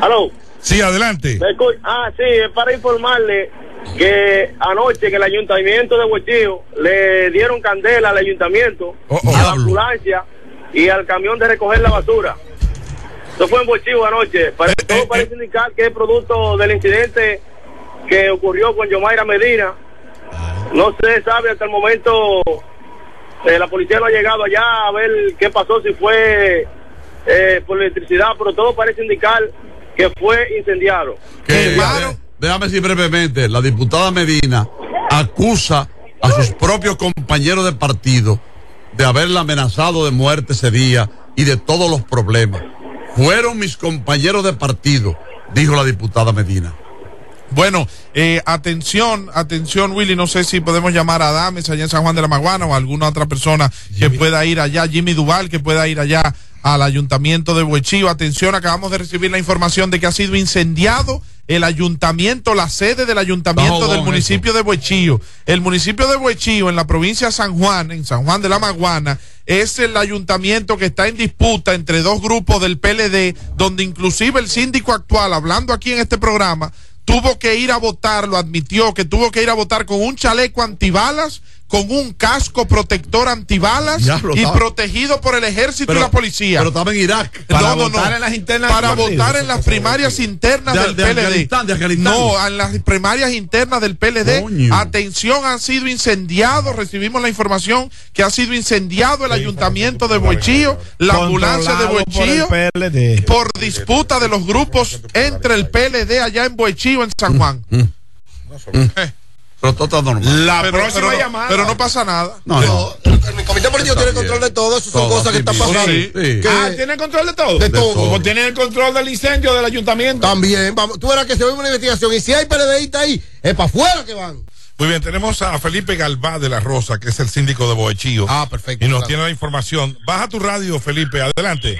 ¿Aló? Sí, adelante. Sí, es para informarle que anoche en el ayuntamiento de Huechío le dieron candela al ayuntamiento, a la ambulancia y al camión de recoger la basura. Eso fue en Huechío anoche. Todo parece indicar que es producto del incidente que ocurrió con Yomaira Medina. No se sabe hasta el momento, la policía no ha llegado allá a ver qué pasó, si fue por electricidad, pero todo parece indicar que fue incendiado. Déjame decir brevemente, la diputada Medina acusa a sus propios compañeros de partido de haberla amenazado de muerte ese día y de todos los problemas. Fueron mis compañeros de partido, dijo la diputada Medina. Bueno, atención, Willy, no sé si podemos llamar a Adames allá en San Juan de la Maguana o a alguna otra persona que pueda ir allá, Jimmy Duval, que pueda ir allá al ayuntamiento de Huechío. Atención, acabamos de recibir la información de que ha sido incendiado el ayuntamiento, la sede del ayuntamiento del municipio de Huechío. El municipio de Huechío, en la provincia de San Juan, en San Juan de la Maguana, es el ayuntamiento que está en disputa entre dos grupos del PLD, donde inclusive el síndico actual, hablando aquí en este programa, tuvo que ir a votar, lo admitió, que tuvo que ir a votar con un chaleco antibalas, con un casco protector antibalas y protegido por el ejército y la policía. Pero estaba en Irak. Para votar en las internas. Para votar en las primarias internas del PLD. No, en las primarias internas del PLD. Coño. Atención, han sido incendiados. Recibimos la información que ha sido incendiado el ayuntamiento de Huechío, la ambulancia de Huechío, por disputa de los grupos entre el PLD allá en Huechío, en San Juan. Pero todo está normal. La próxima llamada. Pero no pasa nada. El comité político tiene control de todo. Eso son cosas que están pasando. ¿Tienen control de todo? De todo. Como tienen el control del incendio del ayuntamiento. También. Vamos, tú verás que se ve una investigación. Y si hay PLDistas ahí, es para afuera que van. Muy bien, tenemos a Felipe Galvá de la Rosa, que es el síndico de Huechío. Perfecto. Y nos tiene la información. Baja tu radio, Felipe. Adelante.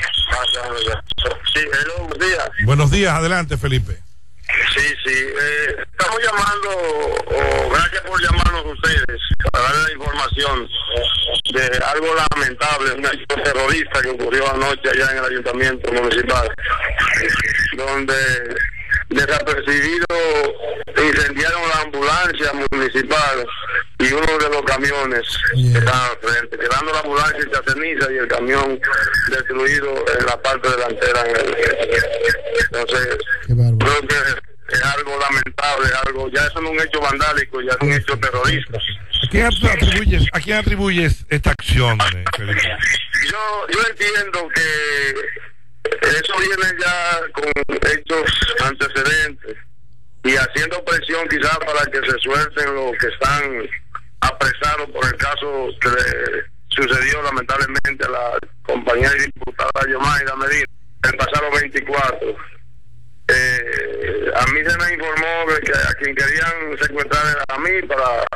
Sí, buenos días. Buenos días. Adelante, Felipe. Sí, estamos llamando, gracias por llamarnos ustedes para darle la información de algo lamentable, un acto terrorista que ocurrió anoche allá en el ayuntamiento municipal, donde desapercibido incendiaron la ambulancia municipal y uno de los camiones que estaban al frente, quedando la ambulancia hecha ceniza y el camión destruido en la parte delantera. Entonces, creo que es algo lamentable, ya eso no es un hecho vandálico, ya es un hecho terrorista. ¿A quién atribuyes esta acción, Felipe? Yo entiendo que eso viene ya con hechos antecedentes y haciendo presión quizás para que se suelten los que están apresados por el caso que le sucedió lamentablemente a la compañera y diputada Yomaira Medina el pasado 24. A mí se me informó de que a quien querían secuestrar era a mí para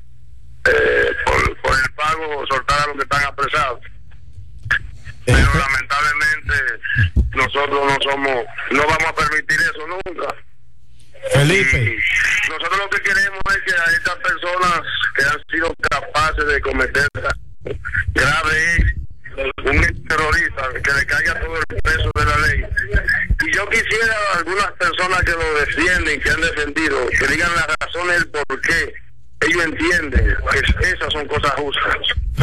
por el pago soltar a los que están apresados. Pero lamentablemente nosotros no vamos a permitir eso nunca. Felipe, y nosotros lo que queremos es que a estas personas que han sido capaces de cometer grave un terrorista, que le caiga todo el peso de la ley. Y yo quisiera a algunas personas que lo defienden, que han defendido, que digan las razones del por qué ellos entienden que esas son cosas justas.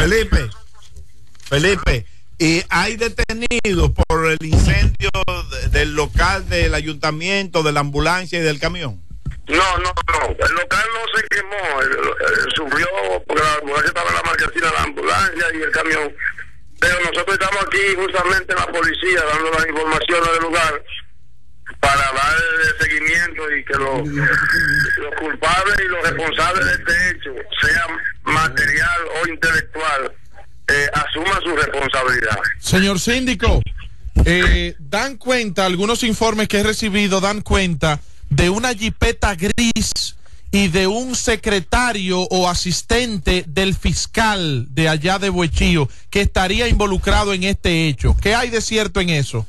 Felipe, ¿y hay detenidos por el incendio del local del ayuntamiento, de la ambulancia y del camión? No, el local no se quemó, sufrió porque la ambulancia estaba en la marquesina, la ambulancia y el camión. Pero nosotros estamos aquí justamente en la policía dando las informaciones del lugar para dar seguimiento y que los culpables y los responsables de este hecho, sea material o intelectual, asuman su responsabilidad. Señor síndico, dan cuenta, algunos informes que he recibido dan cuenta de una jipeta gris y de un secretario o asistente del fiscal de allá de Huechío que estaría involucrado en este hecho. ¿Qué hay de cierto en eso?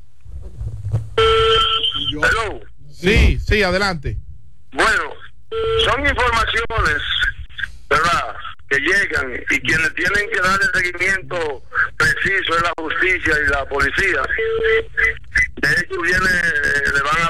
Hello. Sí, adelante. Bueno, son informaciones, ¿verdad?, que llegan y quienes tienen que dar el seguimiento preciso es la justicia y la policía. De hecho, le van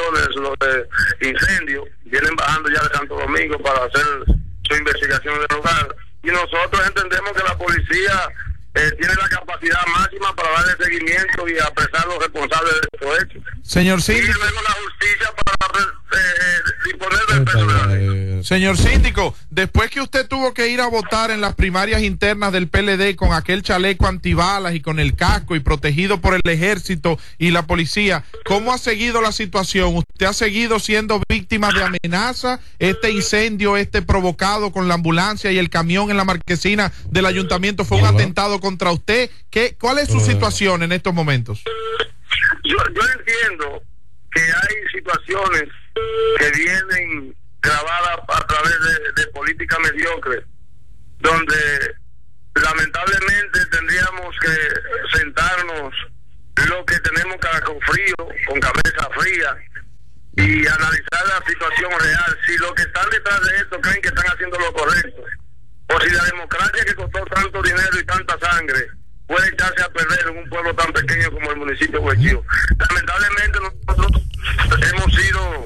situaciones, los de incendio, vienen bajando ya de Santo Domingo para hacer su investigación del lugar. Y nosotros entendemos que la policía tiene la capacidad máxima para darle seguimiento y apresar a los responsables de estos hechos. Señor Y síndico, luego la justicia para disponer del peso de la ley. señor síndico, después que usted tuvo que ir a votar en las primarias internas del PLD con aquel chaleco antibalas y con el casco y protegido por el ejército y la policía, ¿cómo ha seguido la situación? ¿Usted ha seguido siendo víctima de amenaza? ¿Este incendio, provocado con la ambulancia y el camión en la marquesina del ayuntamiento, fue un atentado contra usted? ¿Cuál es su situación en estos momentos? Yo entiendo que hay situaciones que vienen grabadas a través de política mediocre, donde lamentablemente tendríamos que sentarnos lo que tenemos con frío, con cabeza fría, y analizar la situación real. Si los que están detrás de esto creen que están haciendo lo correcto, o si la democracia que costó tanto dinero y tanta sangre puede echarse a perder en un pueblo tan pequeño como el municipio de Huechío. Lamentablemente nosotros hemos sido,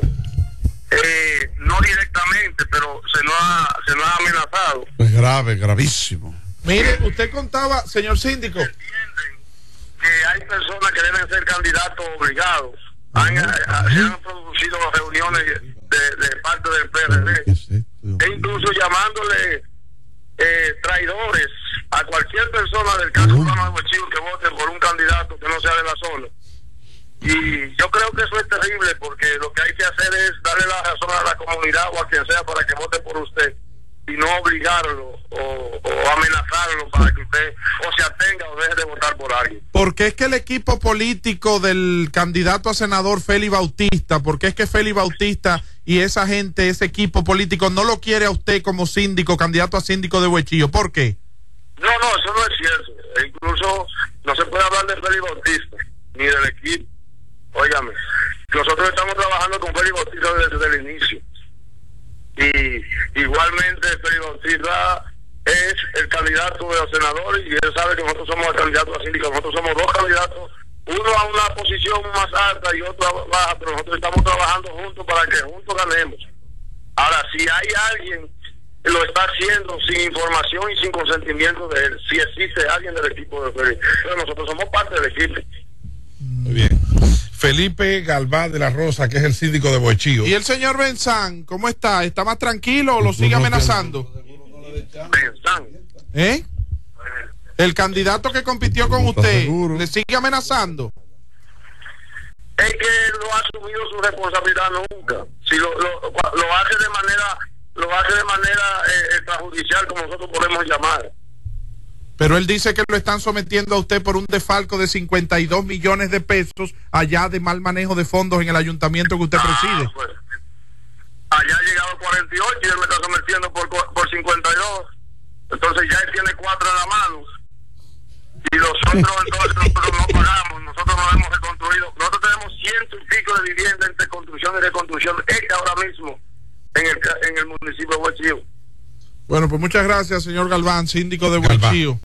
no directamente, pero se nos ha amenazado. Es grave, gravísimo. Mire, usted contaba, señor síndico. Entienden que hay personas que deben ser candidatos obligados. Se han producido reuniones de parte del PRD, e incluso llamándole traidores a cualquier persona del caso urbano de Huechío que vote por un candidato que no sea de la zona. Y yo creo que eso es terrible, porque lo que hay que hacer es darle la razón a la comunidad o a quien sea para que vote por usted, y no obligarlo o amenazarlo para que usted o se atenga o deje de votar por alguien. ¿Por qué es que el equipo político del candidato a senador Félix Bautista, por qué es que Félix Bautista y esa gente, ese equipo político, no lo quiere a usted como síndico, candidato a síndico de Huechillo? ¿Por qué? No, eso no es cierto. E incluso no se puede hablar de Félix Bautista ni del equipo. Óigame, nosotros estamos trabajando con Félix Bautista desde el inicio. Y igualmente Félix Bautista es el candidato de los senadores, y él sabe que nosotros somos el candidato a síndico. Nosotros somos dos candidatos, uno a una posición más alta y otro a baja, pero nosotros estamos trabajando juntos para que juntos ganemos. Ahora, si hay alguien que lo está haciendo sin información y sin consentimiento de él, si existe alguien del equipo de Félix, pero nosotros somos parte del equipo. Muy bien. Felipe Galván de la Rosa, que es el síndico de Huechío. ¿Y el señor Benzán, cómo está? ¿Está más tranquilo o lo sigue amenazando? Benzán. El candidato que compitió con usted, ¿le sigue amenazando? Es que él no ha asumido su responsabilidad nunca. Si lo hace de manera extrajudicial, como nosotros podemos llamar. Pero él dice que lo están sometiendo a usted por un desfalco de 52 millones de pesos allá de mal manejo de fondos en el ayuntamiento que usted preside. Pues, allá ha llegado 48 y él me está sometiendo por 52. Entonces ya él tiene 4 en la mano. Y los otros, entonces nosotros no pagamos, nosotros no hemos reconstruido. Nosotros tenemos 100 y pico de viviendas entre construcción y reconstrucción ahora mismo en el municipio de Huechío. Bueno, pues muchas gracias, señor Galván, síndico de Galván. Huechío.